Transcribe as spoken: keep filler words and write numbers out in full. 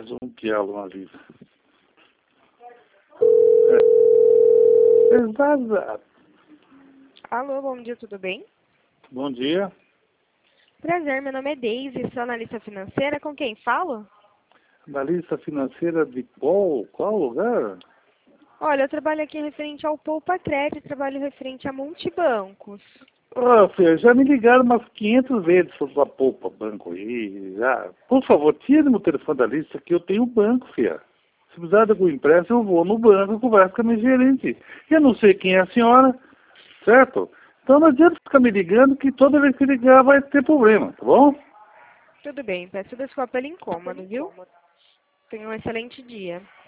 Mais um pialo na vida. É. Exato. Alô, bom dia, tudo bem? Bom dia. Prazer, meu nome é Deise, sou analista financeira. Com quem falo? Analista financeira de qual, qual lugar? Olha, eu trabalho aqui referente ao Poupa Crédito, trabalho referente a multibancos. Ah, filha, já me ligaram umas quinhentas vezes sobre a Poupa Banco aí. Já. Por favor, tire meu telefone da lista que eu tenho banco, filha. Se precisar de algum empréstimo, eu vou no banco e converso com a minha gerente. Eu não sei quem é a senhora, certo? Então não adianta ficar me ligando que toda vez que ligar vai ter problema, tá bom? Tudo bem, peço desculpa pelo incômodo, viu? Tenha um excelente dia.